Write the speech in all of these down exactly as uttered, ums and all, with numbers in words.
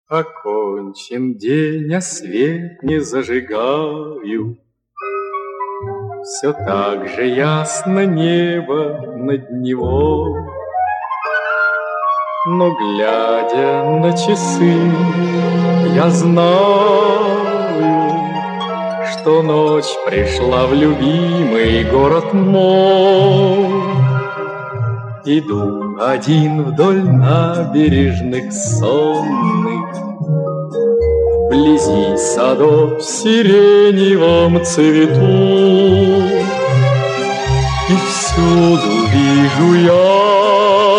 Окончен день, а свет не зажигаю. Все так же ясно небо над него. Но, глядя на часы, я знаю, что ночь пришла в любимый город мой. Иду один вдоль набережных сонных, вблизи садов в сиреневом цвету. И всюду вижу я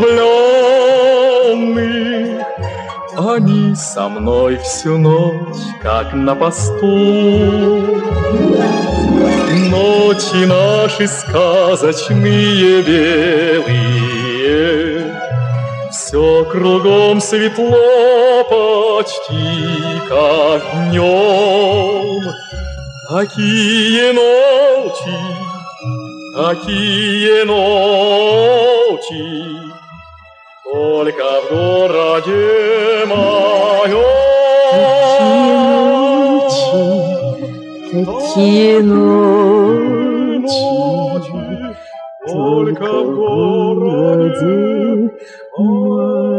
влюбленных, они со мной всю ночь, как на посту. Ночи наши сказочные белые, все кругом светло почти, как днем. Такие ночи, такие ночи только в городе моем. Такие ночи, только в городе моем.